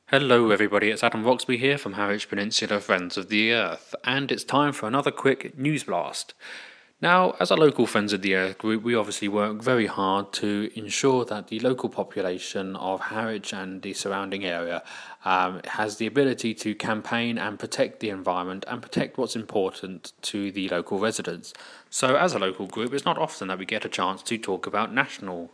Hello everybody, it's Adam Roxby here from Harwich Peninsula Friends of the Earth, and it's time for another quick news blast. Now, as a local Friends of the Earth group, we obviously work very hard to ensure that the local population of Harwich and the surrounding area has the ability to campaign and protect the environment and protect what's important to the local residents. So, as a local group, it's not often that we get a chance to talk about national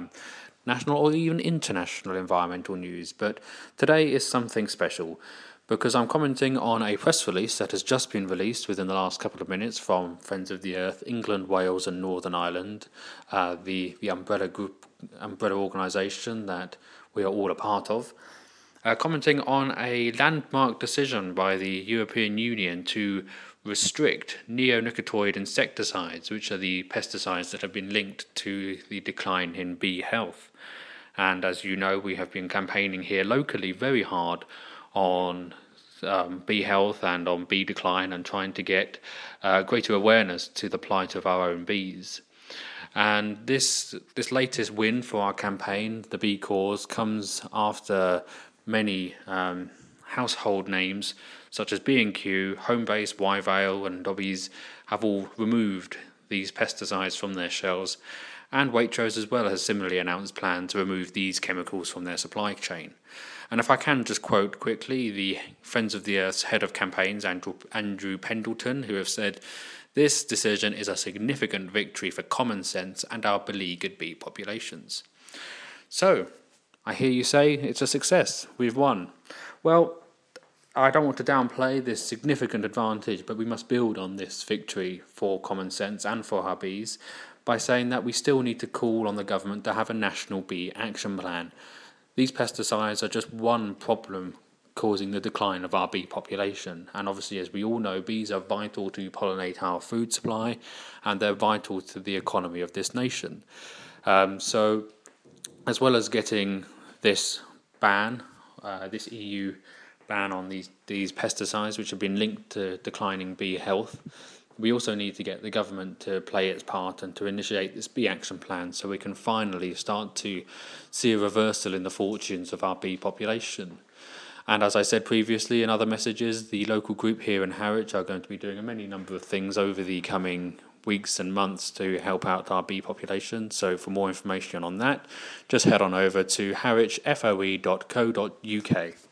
or even international environmental news, but today is something special because I'm commenting on a press release that has just been released within the last couple of minutes from Friends of the Earth, England, Wales and Northern Ireland, the umbrella organisation that we are all a part of, commenting on a landmark decision by the European Union to restrict neonicotinoid insecticides, which are the pesticides that have been linked to the decline in bee health. And as you know, we have been campaigning here locally very hard on bee health and on bee decline and trying to get greater awareness to the plight of our own bees. And this latest win for our campaign, the Bee Cause, comes after many household names such as B&Q, Homebase, Wyvale and Dobbies have all removed these pesticides from their shelves, and Waitrose as well has similarly announced plans to remove these chemicals from their supply chain. And if I can just quote quickly the Friends of the Earth's head of campaigns, Andrew Pendleton, who have said, "This decision is a significant victory for common sense and our beleaguered bee populations." So, I hear you say it's a success, we've won. Well, I don't want to downplay this significant advantage, but we must build on this victory for common sense and for our bees by saying that we still need to call on the government to have a national bee action plan. These pesticides are just one problem causing the decline of our bee population. And obviously, as we all know, bees are vital to pollinate our food supply and they're vital to the economy of this nation. So, as well as getting this ban, this EU ban on these pesticides, which have been linked to declining bee health, we also need to get the government to play its part and to initiate this bee action plan so we can finally start to see a reversal in the fortunes of our bee population. And as I said previously in other messages, the local group here in Harwich are going to be doing a many number of things over the coming weeks and months to help out our bee population. So for more information on that, just head on over to harwichfoe.co.uk.